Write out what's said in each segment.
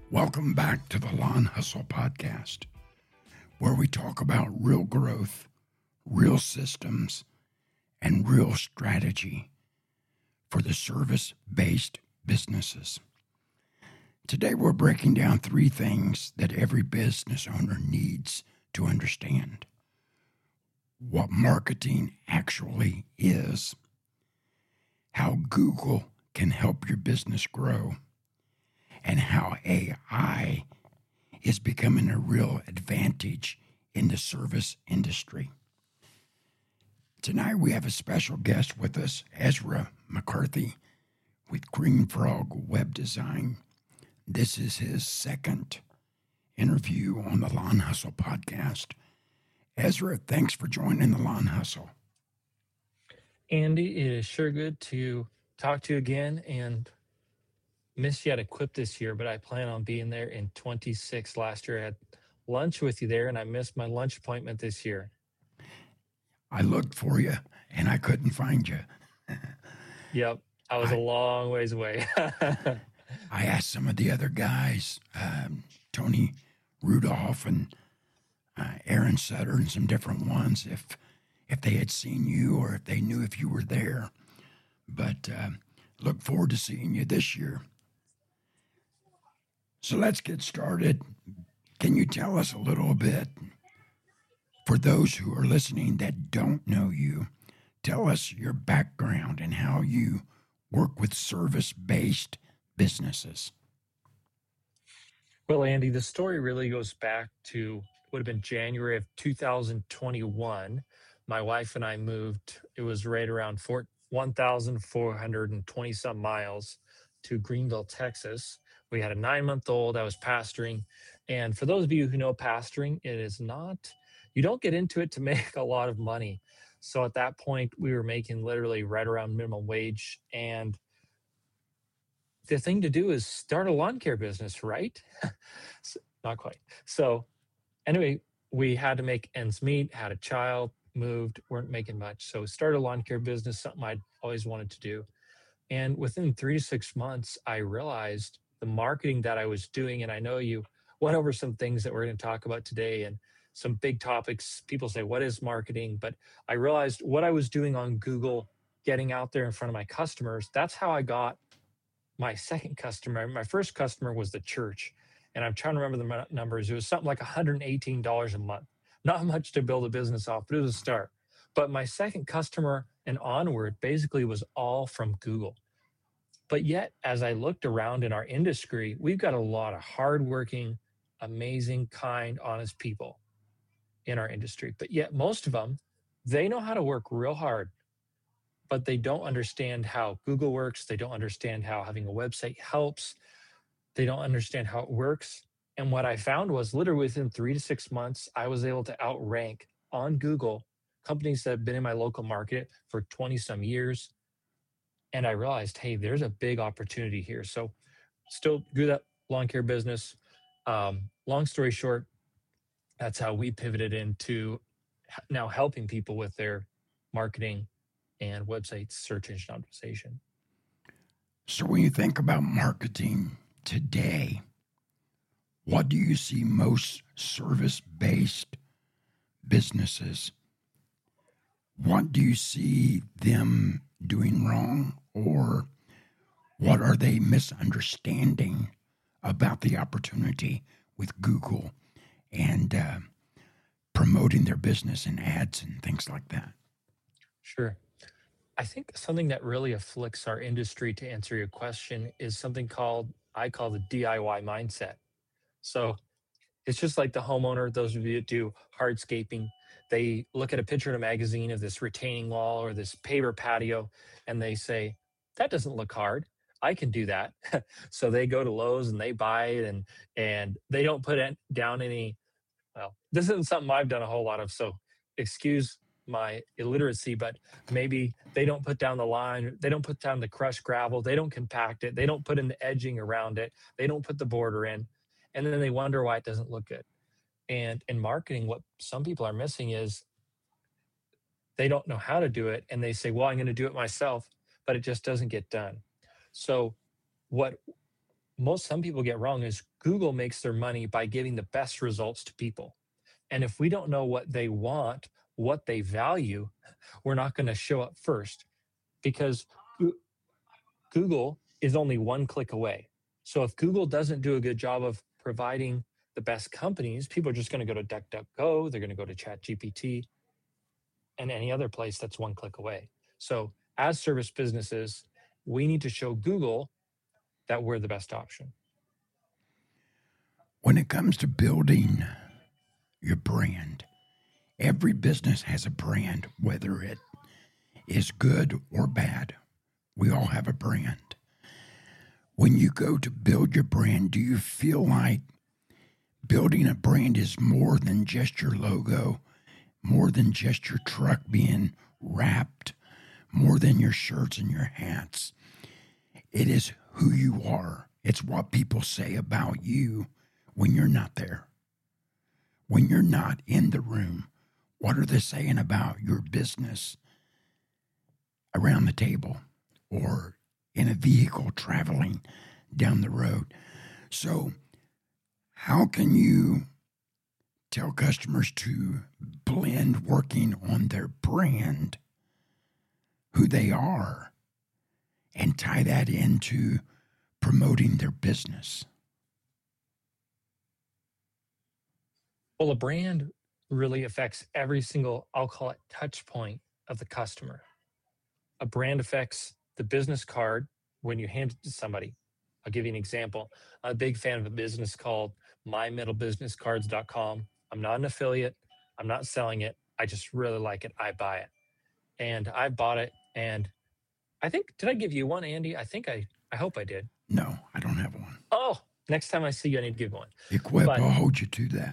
Welcome back to the Lawn Hustle Podcast, where we talk about real growth, real systems, and real strategy for the service-based businesses. Today, we're breaking down 3 things that every business owner needs to understand: what marketing actually is, how Google can help your business grow, and how AI is becoming a real advantage in the service industry. Tonight we have a special guest with us, Ezra McCarthy with Green Frog Web Design. This is his second interview on the Lawn Hustle Podcast. Ezra, thanks for joining the Lawn Hustle. Andy, it is sure good to talk to you again, and missed you at Equip this year, but I plan on being there in 26. Last year I had lunch with you there, and I missed my lunch appointment this year. I looked for you, and I couldn't find you. Yep, I was a long ways away. I asked some of the other guys, Tony Rudolph and Aaron Sutter and some different ones, if they had seen you or if they knew if you were there. But look forward to seeing you this year. So let's get started. Can you tell us a little bit, for those who are listening that don't know you, tell us your background and how you work with service-based businesses? Well, Andy, the story really goes back to would have been January of 2021. My wife and I moved, it was right around 1,420 some miles to Greenville, Texas. We had a 9-month-old. I was pastoring. And for those of you who know pastoring, it is not, you don't get into it to make a lot of money. So at that point, we were making literally right around minimum wage. And the thing to do is start a lawn care business, right? Not quite. So anyway, we had to make ends meet, had a child, moved, weren't making much. So started a lawn care business, something I'd always wanted to do. And within 3 to 6 months, I realized the marketing that I was doing, and I know you went over some things that we're going to talk about today and some big topics. People say, what is marketing? But I realized what I was doing on Google, getting out there in front of my customers, that's how I got my second customer. My first customer was the church, and I'm trying to remember the numbers. It was something like $118 a month. Not much to build a business off, but it was a start. But my second customer and onward basically was all from Google. But yet, as I looked around in our industry, we've got a lot of hardworking, amazing, kind, honest people in our industry. But yet most of them, they know how to work real hard, but they don't understand how Google works. They don't understand how having a website helps. They don't understand how it works. And what I found was literally within 3 to 6 months, I was able to outrank on Google companies that have been in my local market for 20 some years. And I realized, hey, there's a big opportunity here. So still do that lawn care business. Long story short, that's how we pivoted into now helping people with their marketing and website search engine optimization. So when you think about marketing today, what do you see most service-based businesses? What do you see them doing wrong, or what are they misunderstanding about the opportunity with Google and promoting their business in ads and things like that? Sure. I think something that really afflicts our industry, to answer your question, is something I call the DIY mindset. So it's just like the homeowner, those of you that do hardscaping, they look at a picture in a magazine of this retaining wall or this paver patio, and they say, that doesn't look hard. I can do that. So they go to Lowe's and they buy it, and they don't put down any, well, this isn't something I've done a whole lot of, so excuse my illiteracy, but maybe they don't put down the line, they don't put down the crushed gravel, they don't compact it, they don't put in the edging around it, they don't put the border in, and then they wonder why it doesn't look good. And in marketing, what some people are missing is they don't know how to do it, and they say, well, I'm going to do it myself, but it just doesn't get done. So what some people get wrong is Google makes their money by giving the best results to people. And if we don't know what they want, what they value, we're not going to show up first because Google is only one click away. So if Google doesn't do a good job of providing the best companies, people are just going to go to DuckDuckGo, they're going to go to ChatGPT and any other place that's one click away. So as service businesses, we need to show Google that we're the best option. When it comes to building your brand, every business has a brand, whether it is good or bad. We all have a brand. When you go to build your brand, do you feel like building a brand is more than just your logo, more than just your truck being wrapped, more than your shirts and your hats? It is who you are. It's what people say about you when you're not there. When you're not in the room, what are they saying about your business around the table or in a vehicle traveling down the road? So, how can you tell customers to blend working on their brand, who they are, and tie that into promoting their business? Well, a brand really affects every single, I'll call it, touch point of the customer. A brand affects the business card when you hand it to somebody. I'll give you an example. I'm a big fan of a business called mymiddlebusinesscards.com. I'm not an affiliate. I'm not selling it. I just really like it. I buy it. And I bought it. And I think, did I give you one, Andy? I hope I did. No, I don't have one. Oh, next time I see you, I need to give one. Equip, But- I'll hold you to that.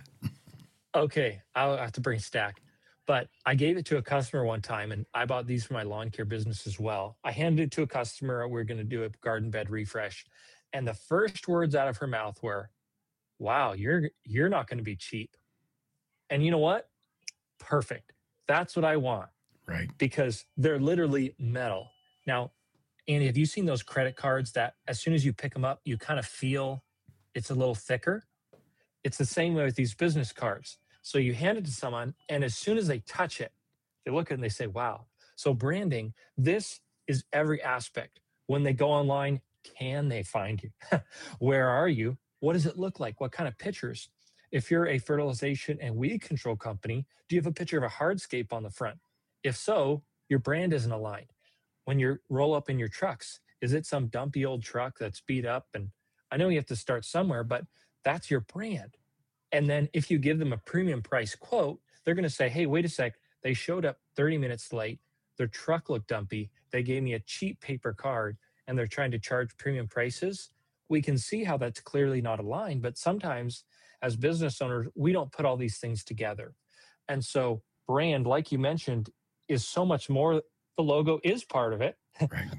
Okay, I'll have to bring a stack. But I gave it to a customer one time, and I bought these for my lawn care business as well. I handed it to a customer. We're going to do a garden bed refresh. And the first words out of her mouth were, "Wow, you're not going to be cheap." And you know what? Perfect. That's what I want. Right. Because they're literally metal. Now, Andy, have you seen those credit cards that as soon as you pick them up, you kind of feel it's a little thicker? It's the same way with these business cards. So you hand it to someone, and as soon as they touch it, they look at it and they say, wow. So branding, this is every aspect. When they go online, can they find you? Where are you? What does it look like? What kind of pictures? If you're a fertilization and weed control company, do you have a picture of a hardscape on the front? If so, your brand isn't aligned. When you roll up in your trucks, is it some dumpy old truck that's beat up? And I know you have to start somewhere, but that's your brand. And then if you give them a premium price quote, they're going to say, hey, wait a sec. They showed up 30 minutes late. Their truck looked dumpy. They gave me a cheap paper card and they're trying to charge premium prices. We can see how that's clearly not aligned. But sometimes as business owners, we don't put all these things together. And so brand, like you mentioned, is so much more. The logo is part of it. Right.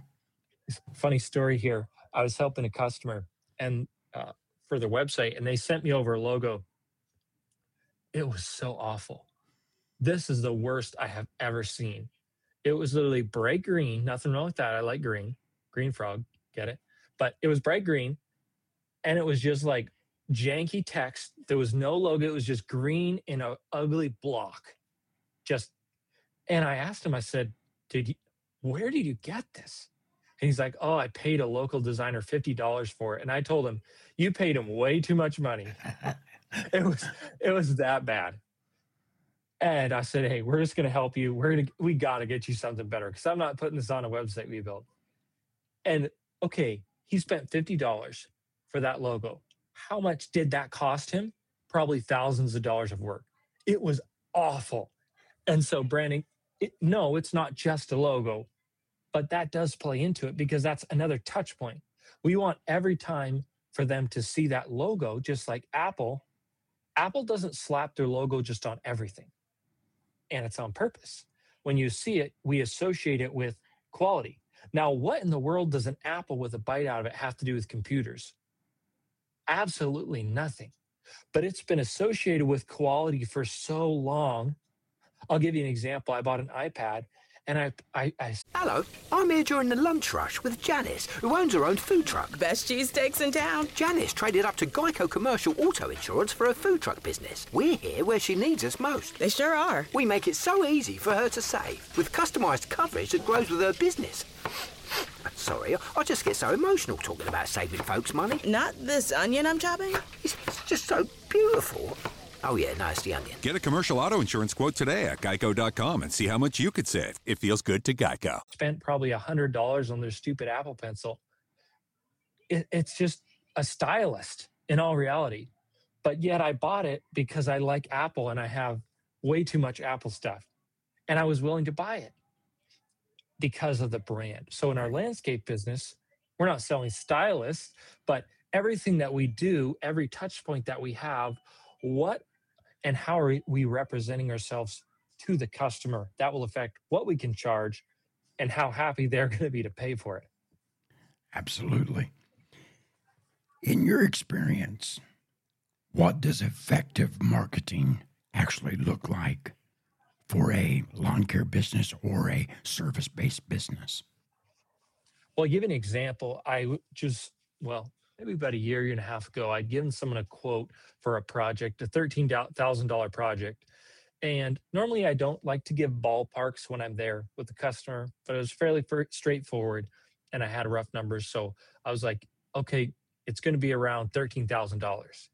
Funny story here. I was helping a customer and for their website, and they sent me over a logo. It was so awful. This is the worst I have ever seen. It was literally bright green. Nothing wrong with that. I like green. Green frog. Get it? But it was bright green. And it was just like janky text. There was no logo. It was just green in an ugly block. And I asked him, I said, where did you get this? And he's like, oh, I paid a local designer $50 for it. And I told him, you paid him way too much money. It was that bad. And I said, hey, we're just going to help you. We got to get you something better because I'm not putting this on a website we built. And okay, he spent $50 for that logo. How much did that cost him? Probably thousands of dollars of work. It was awful. And so branding, no, it's not just a logo, but that does play into it because that's another touch point. We want every time for them to see that logo, just like Apple. Apple doesn't slap their logo just on everything, and it's on purpose. When you see it, we associate it with quality. Now, what in the world does an apple with a bite out of it have to do with computers? Absolutely nothing. But it's been associated with quality for so long. I'll give you an example. I bought an iPad, And I Hello, I'm here during the lunch rush with Janice, who owns her own food truck. Best cheesesteaks in town. Janice traded up to Geico Commercial Auto Insurance for her food truck business. We're here where she needs us most. They sure are. We make it so easy for her to save, with customised coverage that grows with her business. Sorry, I just get so emotional talking about saving folks money. Not this onion I'm chopping? It's just so beautiful. Oh yeah, no, it's the onion. Get a commercial auto insurance quote today at geico.com and see how much you could save. It feels good to Geico. spent probably $100 on their stupid Apple Pencil. It's just a stylist in all reality. But yet I bought it because I like Apple and I have way too much Apple stuff. And I was willing to buy it because of the brand. So in our landscape business, we're not selling stylists, but everything that we do, every touch point that we have, what and how are we representing ourselves to the customer, that will affect what we can charge and how happy they're going to be to pay for it. Absolutely. In your experience, what does effective marketing actually look like for a lawn care business or a service-based business? Well, I'll give you an example. Maybe about a year and a half ago, I'd given someone a quote for a project, a $13,000 project. And normally I don't like to give ballparks when I'm there with the customer, but it was fairly straightforward and I had rough numbers. So I was like, okay, it's going to be around $13,000.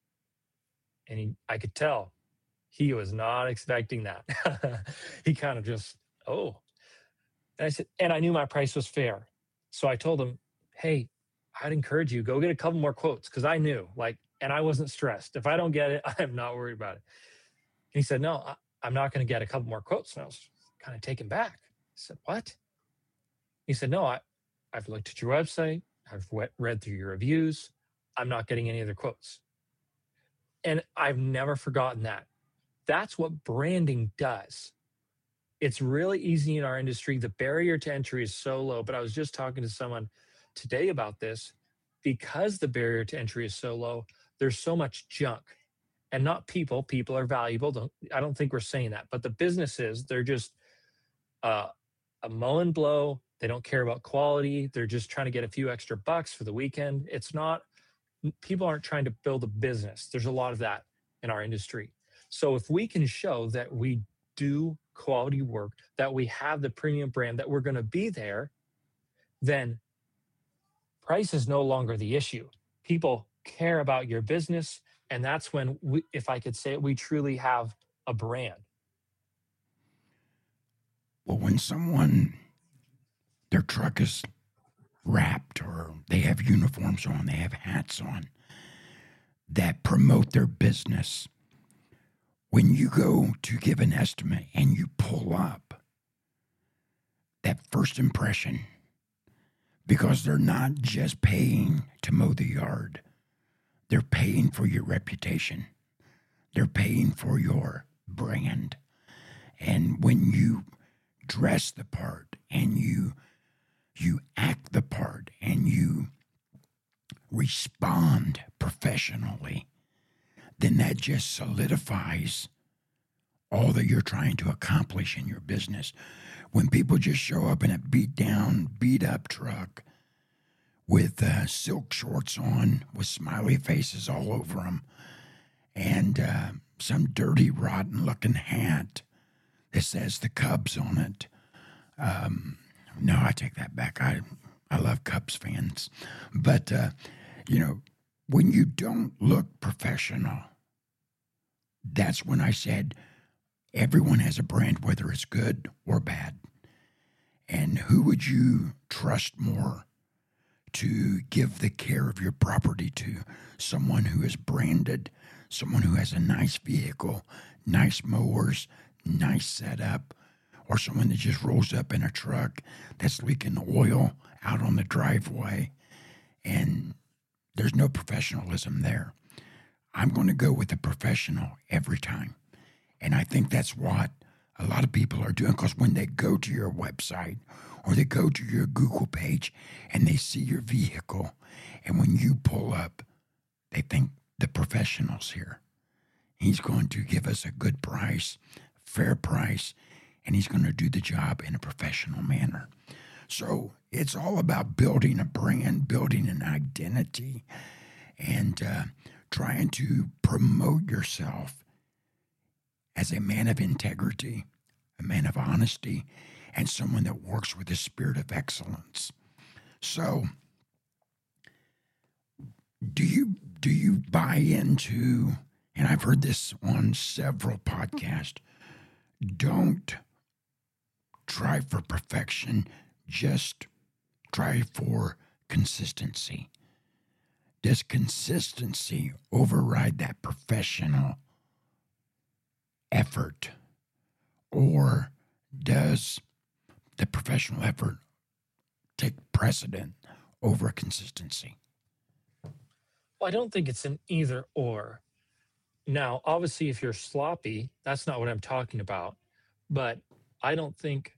And I could tell he was not expecting that. He kind of just, oh. And I said, and I knew my price was fair. So I told him, hey, I'd encourage you, go get a couple more quotes, because I knew, and I wasn't stressed. If I don't get it, I'm not worried about it. And he said, no, I'm not going to get a couple more quotes. And I was kind of taken back. I said, what? He said, no, I've looked at your website. I've read through your reviews. I'm not getting any other quotes. And I've never forgotten that. That's what branding does. It's really easy in our industry. The barrier to entry is so low. But I was just talking to someone today about this. Because the barrier to entry is so low, there's so much junk. And not people. People are valuable. I don't think we're saying that. But the businesses, they're just a mow and blow. They don't care about quality. They're just trying to get a few extra bucks for the weekend. People aren't trying to build a business. There's a lot of that in our industry. So if we can show that we do quality work, that we have the premium brand, that we're going to be there, then price is no longer the issue. People care about your business. And that's when, if I could say it, we truly have a brand. Well, when their truck is wrapped or they have uniforms on, they have hats on that promote their business, when you go to give an estimate and you pull up that first impression, because they're not just paying to mow the yard, they're paying for your reputation. They're paying for your brand. And when you dress the part and you act the part and you respond professionally, then that just solidifies all that you're trying to accomplish in your business. When people just show up in a beat up truck with silk shorts on, with smiley faces all over them, and some dirty, rotten-looking hat that says the Cubs on it. No, I take that back. I love Cubs fans. But, when you don't look professional, that's when I said everyone has a brand, whether it's good or bad. And who would you trust more to give the care of your property to? Someone who is branded, someone who has a nice vehicle, nice mowers, nice setup, or someone that just rolls up in a truck that's leaking oil out on the driveway and there's no professionalism there. I'm going to go with the professional every time. And I think that's what a lot of people are doing, because when they go to your website or they go to your Google page and they see your vehicle, and when you pull up, they think the professional's here. He's going to give us a good price, fair price, and he's going to do the job in a professional manner. So it's all about building a brand, building an identity, and trying to promote yourself as a man of integrity, a man of honesty, and someone that works with a spirit of excellence. So do you buy into, and I've heard this on several podcasts, don't try for perfection, just try for consistency. Does consistency override that professional effort, or does the professional effort take precedent over consistency? Well, I don't think it's an either or. Now, obviously, if you're sloppy, that's not what I'm talking about. But I don't think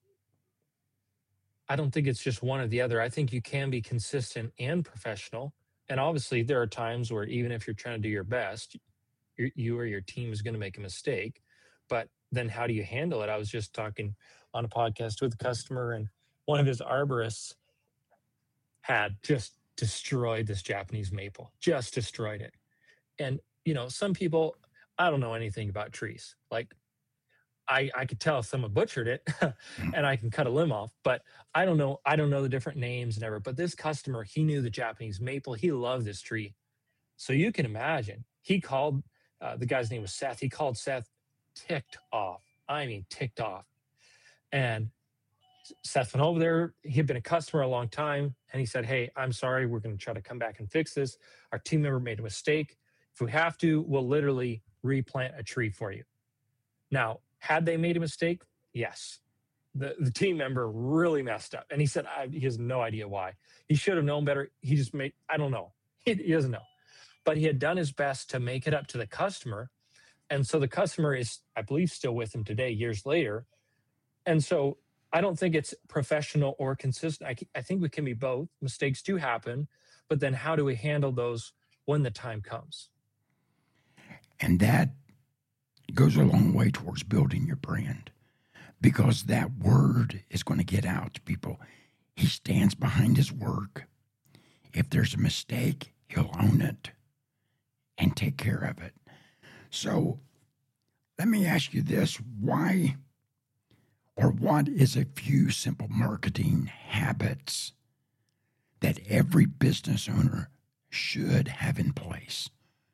it's just one or the other. I think you can be consistent and professional. And obviously, there are times where even if you're trying to do your best, you or your team is going to make a mistake. But then how do you handle it? I was just talking on a podcast with a customer, and one of his arborists had just destroyed this Japanese maple, just destroyed it. And, some people, I don't know anything about trees. Like, I could tell if someone butchered it and I can cut a limb off, but I don't know the different names and ever. But this customer, he knew the Japanese maple. He loved this tree. So you can imagine, he called, the guy's name was Seth. He called Seth ticked off. I mean, ticked off. And Seth went over there. He had been a customer a long time. And he said, "Hey, I'm sorry. We're going to try to come back and fix this. Our team member made a mistake. If we have to, we'll literally replant a tree for you." Now, had they made a mistake? Yes. The team member really messed up. And he said, he has no idea why. He should have known better. He just I don't know. He doesn't know. But he had done his best to make it up to the customer. And so the customer is, I believe, still with him today, years later. And so I don't think it's professional or consistent. I think we can be both. Mistakes do happen. But then how do we handle those when the time comes? And that goes a long way towards building your brand, because that word is going to get out to people. He stands behind his work. If there's a mistake, he'll own it and take care of it. So let me ask you this. Why, or what is a few simple marketing habits that every business owner should have in place?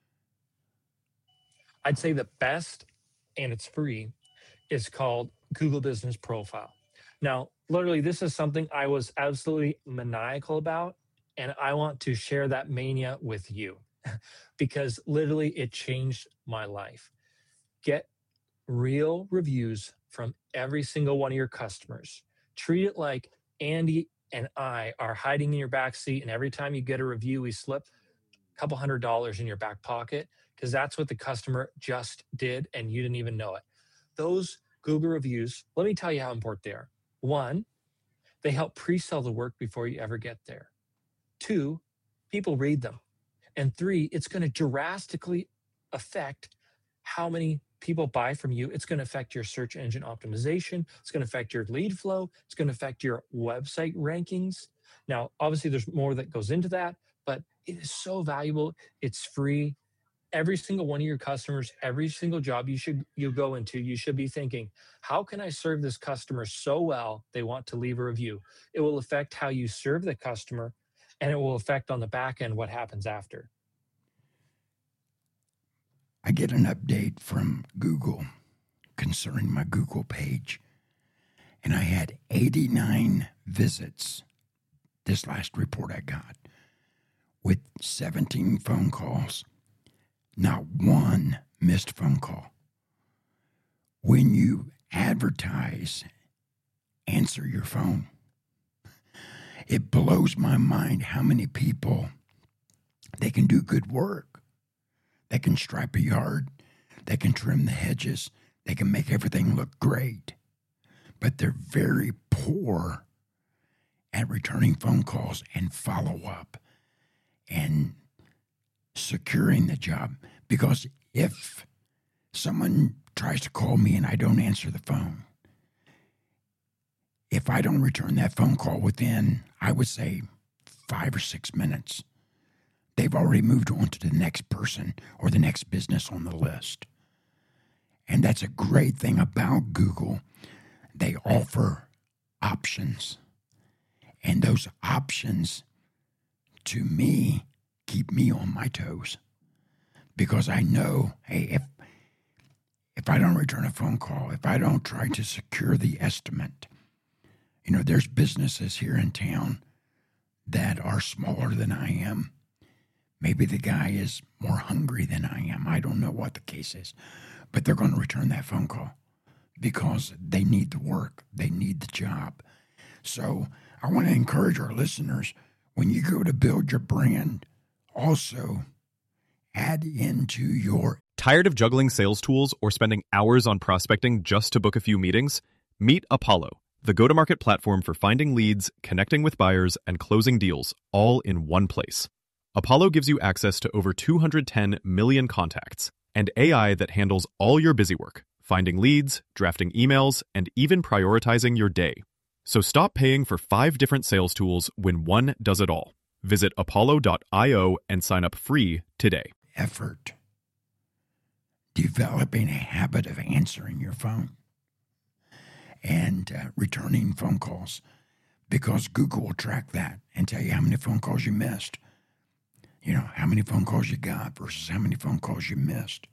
I'd say the best, and it's free, is called Google Business Profile. Now, literally, this is something I was absolutely maniacal about, and I want to share that mania with you because literally it changed my life. Get real reviews from every single one of your customers. Treat it like Andy and I are hiding in your back seat, and every time you get a review, we slip a couple $100 in your back pocket, because that's what the customer just did and you didn't even know it. Those Google reviews, let me tell you how important they are. 1, they help pre-sell the work before you ever get there. 2, people read them. And 3, it's going to drastically affect how many people buy from you. It's going to affect your search engine optimization. It's going to affect your lead flow. It's going to affect your website rankings. Now, obviously, there's more that goes into that, but it is so valuable. It's free. Every single one of your customers, every single job you go into, you should be thinking, how can I serve this customer so well they want to leave a review? It will affect how you serve the customer, and it will affect on the back end what happens after. I get an update from Google concerning my Google page, and I had 89 visits this last report I got, with 17 phone calls. Not one missed phone call. When you advertise, answer your phone. It blows my mind how many people, they can do good work. They can stripe a yard. They can trim the hedges. They can make everything look great. But they're very poor at returning phone calls and follow-up and securing the job. Because if someone tries to call me and I don't answer the phone, if I don't return that phone call within, I would say, 5 or 6 minutes, they've already moved on to the next person or the next business on the list. And that's a great thing about Google. They offer options. And those options, to me, keep me on my toes. Because I know, hey, if I don't return a phone call, if I don't try to secure the estimate, there's businesses here in town that are smaller than I am. Maybe the guy is more hungry than I am. I don't know what the case is. But they're going to return that phone call because they need the work. They need the job. So I want to encourage our listeners, when you go to build your brand, also add into your... Tired of juggling sales tools or spending hours on prospecting just to book a few meetings? Meet Apollo, the go-to-market platform for finding leads, connecting with buyers, and closing deals, all in one place. Apollo gives you access to over 210 million contacts and AI that handles all your busy work, finding leads, drafting emails, and even prioritizing your day. So stop paying for 5 different sales tools when one does it all. Visit apollo.io and sign up free today. Effort. Developing a habit of answering your phone and returning phone calls, because Google will track that and tell you how many phone calls you missed. How many phone calls you got versus how many phone calls you missed.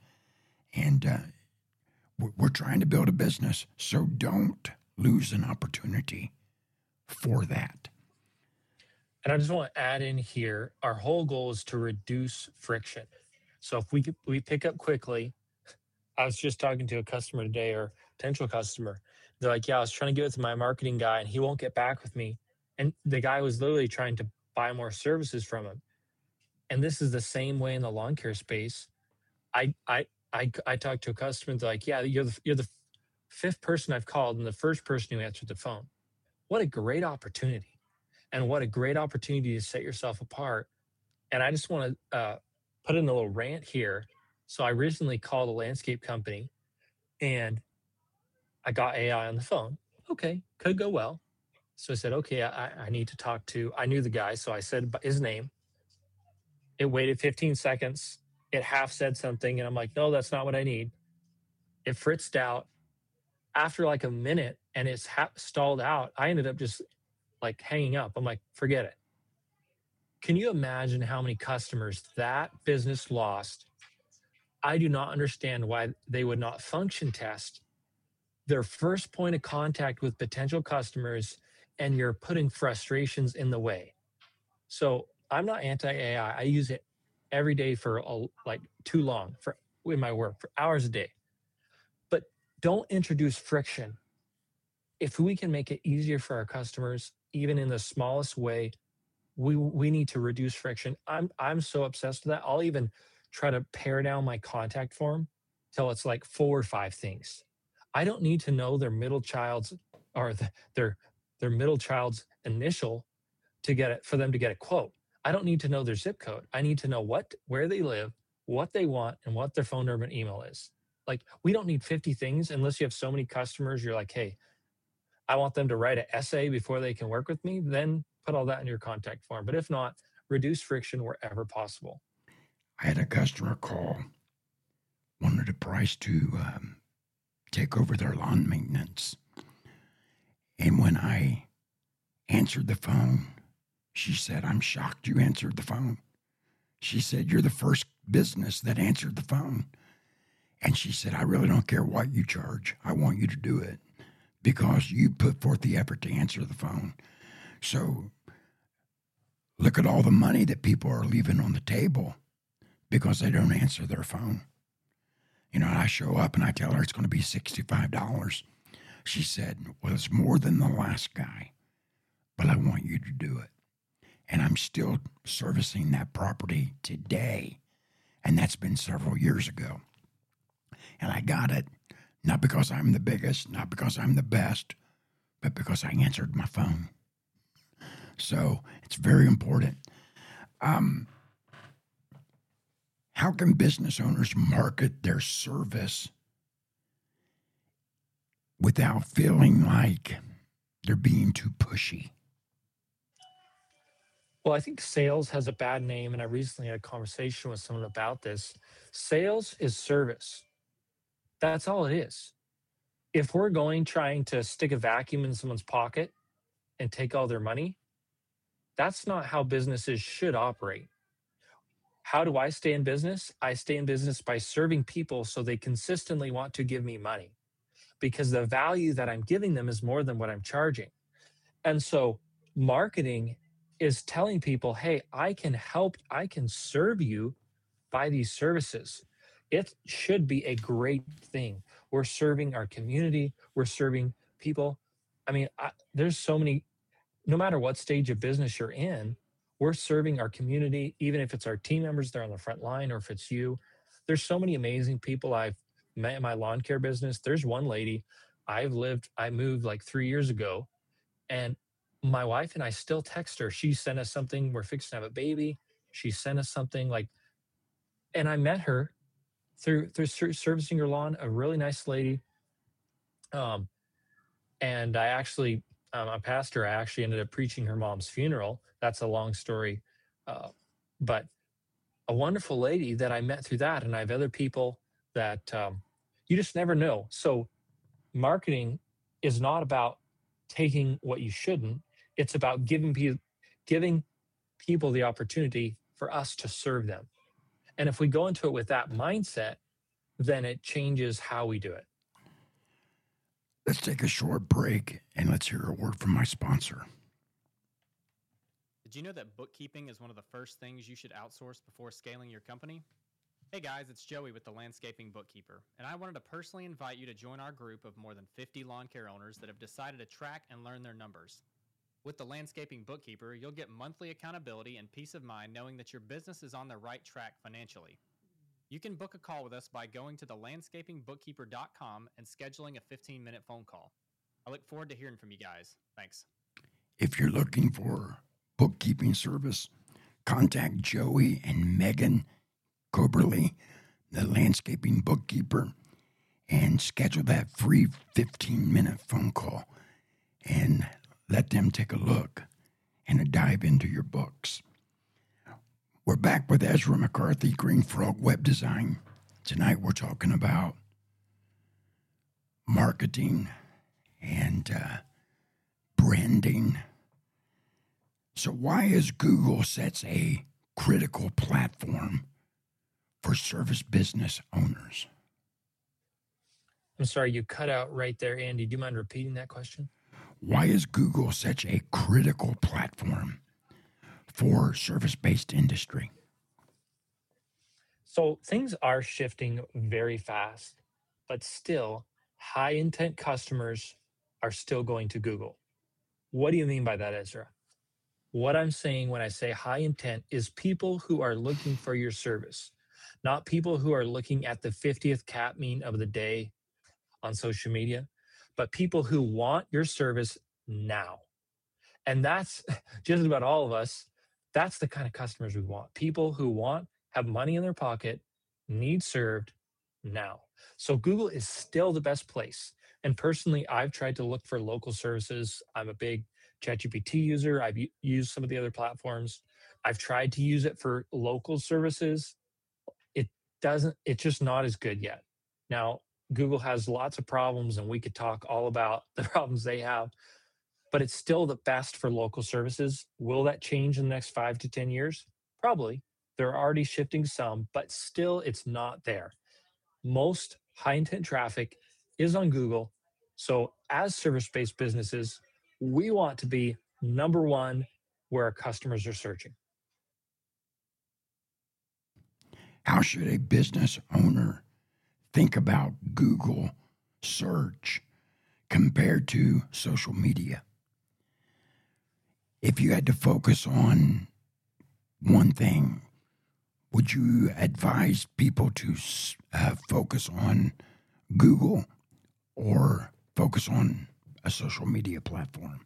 And we're trying to build a business, so don't lose an opportunity for that. And I just want to add in here, our whole goal is to reduce friction. So if we pick up quickly, I was just talking to a customer today, or potential customer. They're like, yeah, I was trying to get with my marketing guy and he won't get back with me. And the guy was literally trying to buy more services from him. And this is the same way in the lawn care space. I talked to a customer. They're like, yeah, you're the 5th person I've called and the first person who answered the phone. What a great opportunity, and what a great opportunity to set yourself apart. And I just want to put in a little rant here. So I recently called a landscape company, and I got AI on the phone. Okay, could go well. So I said, okay, I need to talk to. I knew the guy, so I said his name. It waited 15 seconds. It half said something, and I'm like, no, that's not what I need. It fritzed out. After like a minute, and it's stalled out, I ended up just like hanging up. I'm like, forget it. Can you imagine how many customers that business lost? I do not understand why they would not function test their first point of contact with potential customers, and you're putting frustrations in the way. So I'm not anti-AI. I use it every day for too long in my work, for hours a day. But don't introduce friction. If we can make it easier for our customers, even in the smallest way, we need to reduce friction. I'm so obsessed with that. I'll even try to pare down my contact form till it's like 4 or 5 things. I don't need to know their middle child's or their middle child's initial for them to get a quote. I don't need to know their zip code. I need to know where they live, what they want, and what their phone number and email is. Like, we don't need 50 things unless you have so many customers. You're like, hey, I want them to write an essay before they can work with me. Then put all that in your contact form. But if not, reduce friction wherever possible. I had a customer call, wanted a price to take over their lawn maintenance. And when I answered the phone, she said, I'm shocked you answered the phone. She said, you're the first business that answered the phone. And she said, I really don't care what you charge. I want you to do it because you put forth the effort to answer the phone. So look at all the money that people are leaving on the table because they don't answer their phone. I show up and I tell her it's going to be $65. She said, well, it's more than the last guy, but I want you to do it. And I'm still servicing that property today. And that's been several years ago. And I got it, not because I'm the biggest, not because I'm the best, but because I answered my phone. So it's very important. How can business owners market their service without feeling like they're being too pushy? Well, I think sales has a bad name, and I recently had a conversation with someone about this. Sales is service. That's all it is. If we're going trying to stick a vacuum in someone's pocket and take all their money, that's not how businesses should operate. How do I stay in business? I stay in business by serving people so they consistently want to give me money because the value that I'm giving them is more than what I'm charging. And so marketing is telling people, hey, I can help, I can serve you by these services. It should be a great thing. We're serving our community, we're serving people. I mean, there's so many, no matter what stage of business you're in, we're serving our community, even if it's our team members, they're on the front line, or if it's you. There's so many amazing people I've met in my lawn care business. There's one lady I moved like 3 years ago, and my wife and I still text her. She sent us something. We're fixing to have a baby. She sent us something like, and I met her through servicing her lawn, a really nice lady. And I actually, a pastor, I actually ended up preaching her mom's funeral. That's a long story. But a wonderful lady that I met through that. And I have other people that you just never know. So marketing is not about taking what you shouldn't. It's about giving people the opportunity for us to serve them. And if we go into it with that mindset, then it changes how we do it. Let's take a short break and let's hear a word from my sponsor. Did you know that bookkeeping is one of the first things you should outsource before scaling your company? Hey guys, it's Joey with the Landscaping Bookkeeper, and I wanted to personally invite you to join our group of more than 50 lawn care owners that have decided to track and learn their numbers. With the Landscaping Bookkeeper, you'll get monthly accountability and peace of mind knowing that your business is on the right track financially. You can book a call with us by going to thelandscapingbookkeeper.com and scheduling a 15-minute phone call. I look forward to hearing from you guys. Thanks. If you're looking for bookkeeping service, contact Joey and Megan Coberly, the Landscaping Bookkeeper, and schedule that free 15-minute phone call and let them take a look and a dive into your books. We're back with Ezra McCarthy, Green Frog Web Design. Tonight we're talking about marketing and branding. So why is Google such a critical platform for service business owners? I'm sorry, you cut out right there, Andy. Do you mind repeating that question? Why is Google such a critical platform for service-based industry? So things are shifting very fast, but still high intent customers are still going to Google. What do you mean by that, Ezra? What I'm saying when I say high intent is people who are looking for your service, not people who are looking at the 50th cat meme of the day on social media, but people who want your service now. And that's just about all of us. That's the kind of customers we want. People who have money in their pocket, need served now. So Google is still the best place. And personally, I've tried to look for local services. I'm a big ChatGPT user. I've used some of the other platforms. I've tried to use it for local services. It's just not as good yet. Now, Google has lots of problems, and we could talk all about the problems they have, but it's still the best for local services. Will that change in the next 5 to 10 years? Probably. They're already shifting some, but still it's not there. Most high intent traffic is on Google. So as service-based businesses, we want to be number one where our customers are searching. How should a business owner think about Google search compared to social media? If you had to focus on one thing, would you advise people to focus on Google or focus on a social media platform?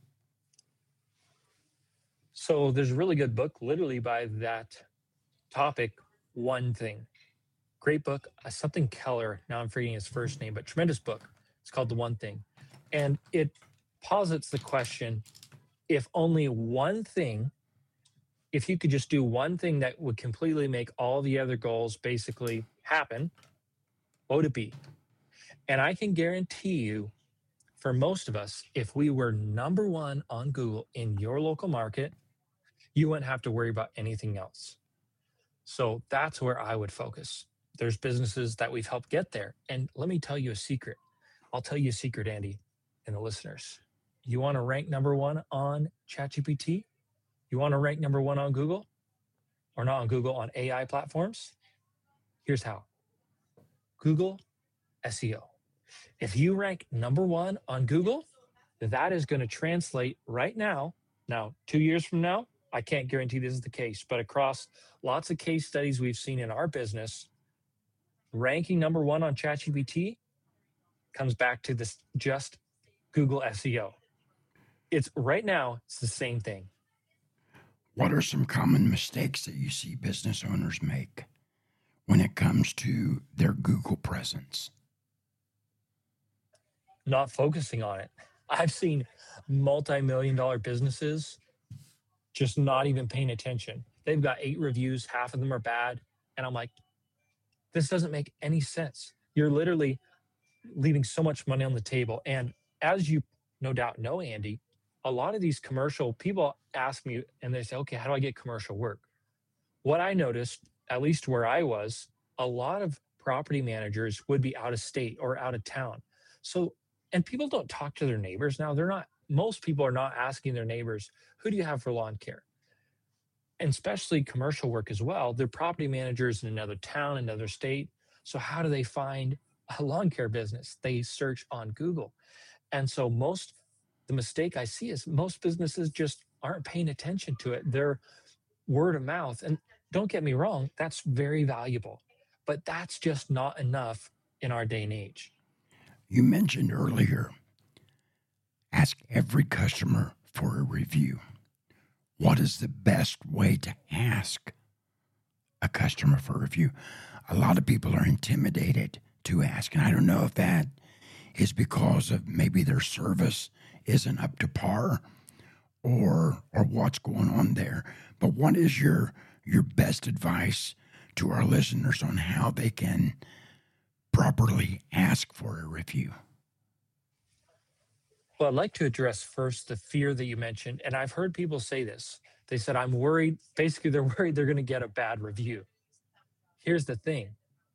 So there's a really good book literally by that topic, One Thing. Great book, something Keller, now I'm forgetting his first name, but tremendous book. It's called The One Thing. And it posits the question, if only one thing, if you could just do one thing that would completely make all the other goals basically happen, what would it be? And I can guarantee you, for most of us, if we were number one on Google in your local market, you wouldn't have to worry about anything else. So that's where I would focus. There's businesses that we've helped get there. And let me tell you a secret. I'll tell you a secret, Andy, and the listeners. You want to rank number one on ChatGPT? You want to rank number one on Google? Or not on Google, on AI platforms? Here's how. Google SEO. If you rank number one on Google, that is going to translate right now. Now, 2 years from now, I can't guarantee this is the case, but across lots of case studies we've seen in our business, ranking number one on ChatGPT comes back to this just Google SEO. It's right now, it's the same thing. What are some common mistakes that you see business owners make when it comes to their Google presence? Not focusing on it. I've seen multi-million-dollar businesses just not even paying attention. They've got 8 reviews, half of them are bad. And I'm like, this doesn't make any sense. You're literally leaving so much money on the table. And as you no doubt know, Andy, a lot of these commercial people ask me and they say, okay, how do I get commercial work? What I noticed, at least where I was, a lot of property managers would be out of state or out of town. So, and people don't talk to their neighbors now. Most people are not asking their neighbors, who do you have for lawn care? And especially commercial work as well. They're property managers in another town, another state. So how do they find a lawn care business? They search on Google. And so the mistake I see is most businesses just aren't paying attention to it. They're word of mouth. And don't get me wrong, that's very valuable, but that's just not enough in our day and age. You mentioned earlier, ask every customer for a review. What is the best way to ask a customer for a review? A lot of people are intimidated to ask, and I don't know if that is because of maybe their service isn't up to par or what's going on there. But what is your best advice to our listeners on how they can properly ask for a review? Well, I'd like to address first the fear that you mentioned. And I've heard people say this. They said, I'm worried. Basically, they're worried they're going to get a bad review. Here's the thing.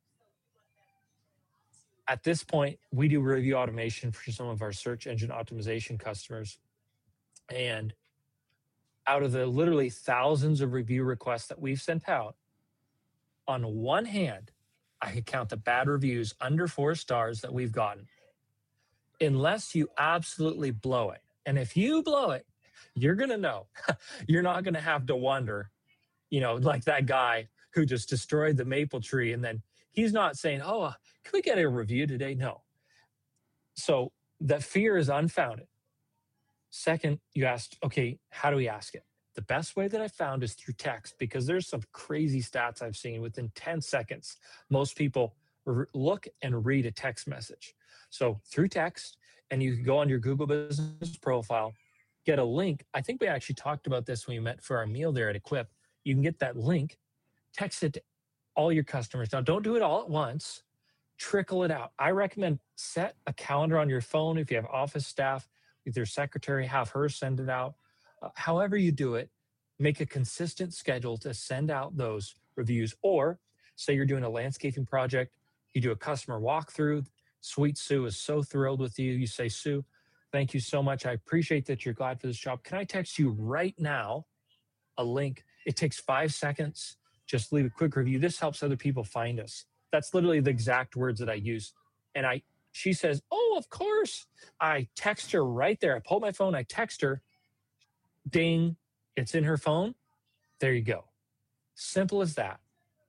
At this point, we do review automation for some of our search engine optimization customers. And out of the literally thousands of review requests that we've sent out, on one hand, I could count the bad reviews under 4 stars that we've gotten. Unless you absolutely blow it. And if you blow it, you're going to know. You're not going to have to wonder, like that guy who just destroyed the maple tree. And then he's not saying, oh, can we get a review today? No. So that fear is unfounded. Second, you asked, okay, how do we ask it? The best way that I found is through text, because there's some crazy stats I've seen. Within 10 seconds, most people look and read a text message. So through text, and you can go on your Google Business profile, get a link. I think we actually talked about this when we met for our meal there at Equip. You can get that link, text it to all your customers. Now, don't do it all at once. Trickle it out. I recommend set a calendar on your phone. If you have office staff, with your secretary, have her send it out. However you do it, make a consistent schedule to send out those reviews. Or say you're doing a landscaping project, you do a customer walkthrough. Sweet Sue is so thrilled with you. You say, Sue, thank you so much. I appreciate that you're glad for this job. Can I text you right now a link? It takes 5 seconds. Just leave a quick review. This helps other people find us. That's literally the exact words that I use. And she says, oh, of course. I text her right there. I pull my phone. I text her. Ding. It's in her phone. There you go. Simple as that.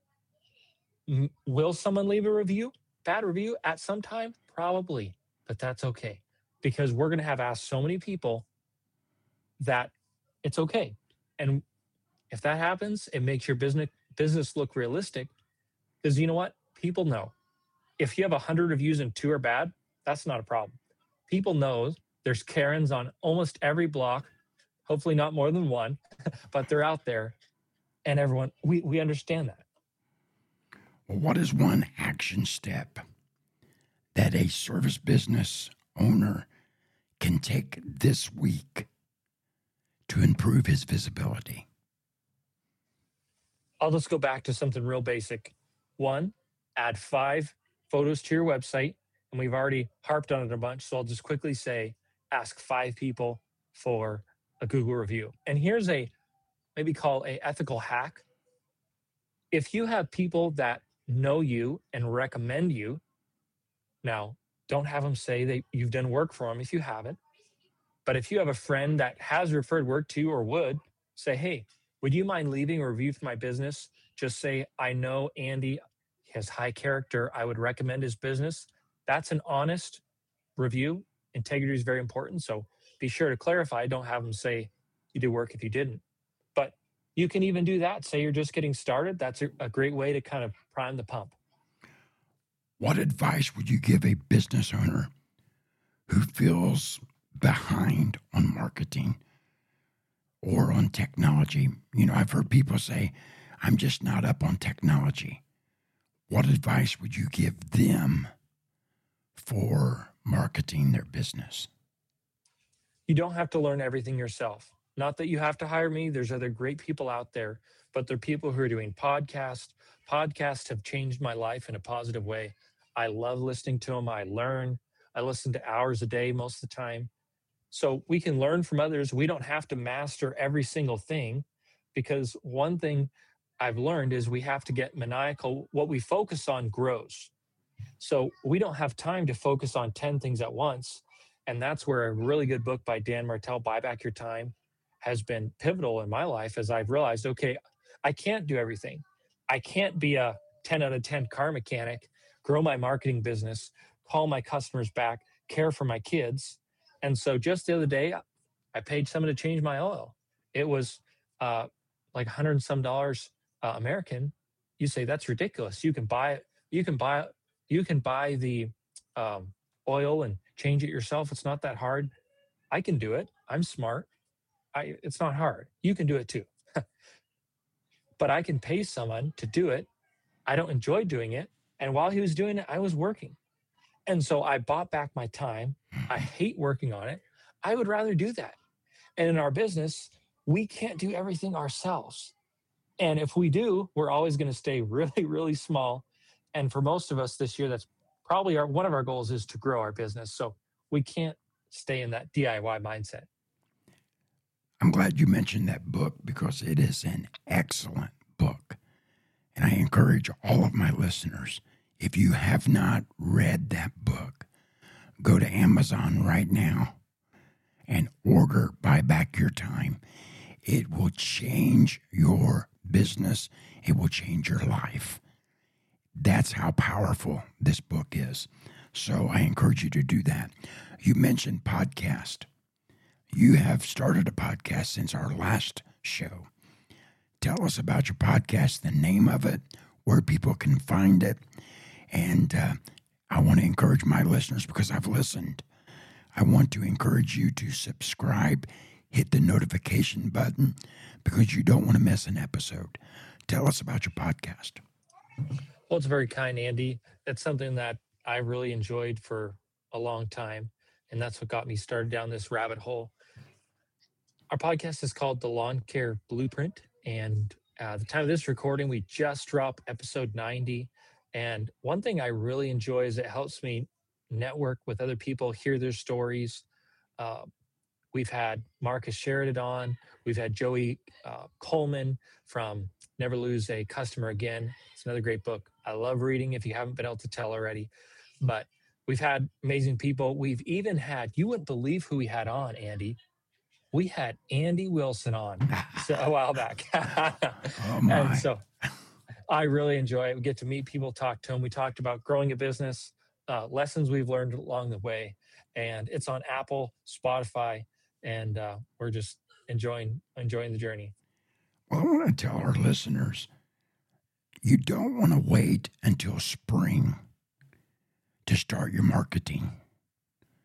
Will someone leave a review? Bad review at some time? Probably. But that's okay. Because we're going to have asked so many people that it's okay. And if that happens, it makes your business look realistic. Because you know what? People know. If you have 100 reviews and 2 are bad, that's not a problem. People know There's Karens on almost every block, hopefully not more than one, but they're out there. And everyone, we understand that. Well, what is one action step that a service business owner can take this week to improve his visibility? I'll just go back to something real basic. One, add 5 photos to your website. And we've already harped on it a bunch. So I'll just quickly say, ask 5 people for a Google review. And here's maybe call a ethical hack. If you have people that know you and recommend you, now don't have them say that you've done work for them if you haven't. But if you have a friend that has referred work to you or would, say, hey, would you mind leaving a review for my business? Just say, I know Andy has high character. I would recommend his business. That's an honest review. Integrity is very important. So be sure to clarify. Don't have them say you did work if you didn't. But you can even do that. Say you're just getting started. That's a great way to kind of prime the pump. What advice would you give a business owner who feels behind on marketing or on technology? You know, I've heard people say, I'm just not up on technology. What advice would you give them for marketing their business? You don't have to learn everything yourself. Not that you have to hire me. There's other great people out there, but there are people who are doing podcasts. Podcasts have changed my life in a positive way. I love listening to them. I learn. I listen to hours a day most of the time. So we can learn from others. We don't have to master every single thing, because one thing I've learned is we have to get maniacal. What we focus on grows. So we don't have time to focus on 10 things at once. And that's where a really good book by Dan Martell, Buy Back Your Time, has been pivotal in my life, as I've realized, okay, I can't do everything. I can't be a 10 out of 10 car mechanic, grow my marketing business, call my customers back, care for my kids. And so just the other day, I paid someone to change my oil. It was like $100 and some American. You say that's ridiculous. You can buy it. You can buy the oil and change it yourself. It's not that hard. I can do it. I'm smart. It's not hard. You can do it too. But I can pay someone to do it. I don't enjoy doing it. And while he was doing it, I was working. And so I bought back my time. I hate working on it. I would rather do that. And in our business, we can't do everything ourselves. And if we do, we're always going to stay really, really small. And for most of us this year, that's probably one of our goals is to grow our business. So we can't stay in that DIY mindset. I'm glad you mentioned that book, because it is an excellent book. And I encourage all of my listeners, if you have not read that book, go to Amazon right now and order Buy Back Your Time. It will change your business. It will change your life. That's how powerful this book is. So I encourage you to do that. You mentioned podcast. You have started a podcast since our last show. Tell us about your podcast, the name of it, where people can find it. And I want to encourage my listeners, because I've listened. I want to encourage you to subscribe, hit the notification button, because you don't want to miss an episode. Tell us about your podcast. Well, it's very kind, Andy. It's something that I really enjoyed for a long time, and that's what got me started down this rabbit hole. Our podcast is called The Lawn Care Blueprint, and at the time of this recording, we just dropped episode 90. And one thing I really enjoy is it helps me network with other people, hear their stories. We've had Marcus Sheridan on. We've had Joey Coleman from Never Lose a Customer Again. It's another great book. I love reading, if you haven't been able to tell already. But we've had amazing people. We've even had, you wouldn't believe who we had on, Andy. We had Andy Wilson on a while back. Oh, my. And so I really enjoy it. We get to meet people, talk to them. We talked about growing a business, lessons we've learned along the way. And it's on Apple, Spotify, and we're just enjoying the journey. Well, I want to tell our listeners, you don't want to wait until spring to start your marketing.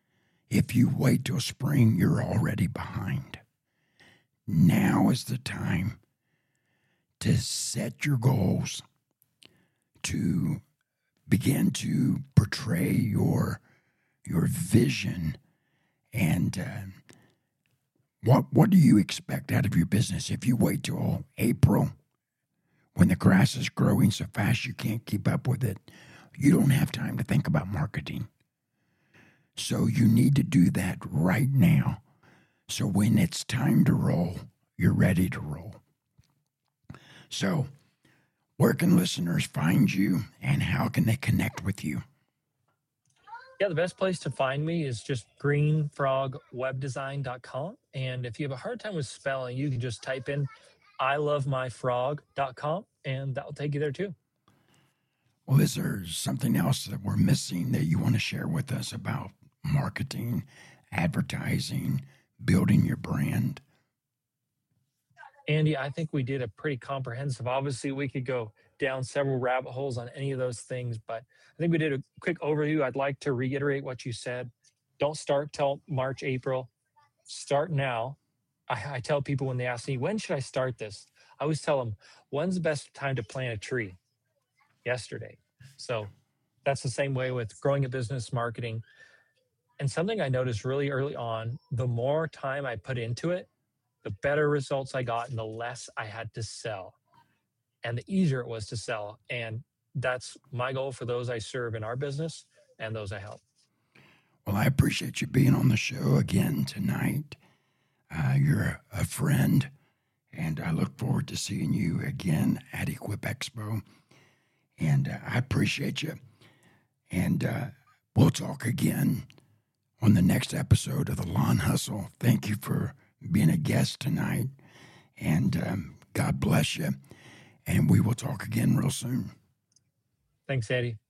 If you wait till spring, you're already behind. Now is the time to set your goals, to begin to portray your vision, and what do you expect out of your business if you wait till April when the grass is growing so fast you can't keep up with it? You don't have time to think about marketing. So you need to do that right now. So when it's time to roll, you're ready to roll. So where can listeners find you, and how can they connect with you? Yeah, the best place to find me is just greenfrogwebdesign.com. And if you have a hard time with spelling, you can just type in ilovemyfrog.com, and that'll take you there too. Well, is there something else that we're missing that you want to share with us about marketing, advertising, building your brand? Andy, I think we did a pretty comprehensive. Obviously, we could go down several rabbit holes on any of those things, but I think we did a quick overview. I'd like to reiterate what you said. Don't start till March, April. Start now. I tell people when they ask me, when should I start this? I always tell them, when's the best time to plant a tree? Yesterday. So that's the same way with growing a business, marketing. And something I noticed really early on, the more time I put into it, the better results I got and the less I had to sell. And the easier it was to sell. And that's my goal for those I serve in our business and those I help. Well, I appreciate you being on the show again tonight. You're a friend, and I look forward to seeing you again at Equip Expo. And I appreciate you. And we'll talk again on the next episode of The Lawn Hustle. Thank you for being a guest tonight. And God bless you. And we will talk again real soon. Thanks, Eddie.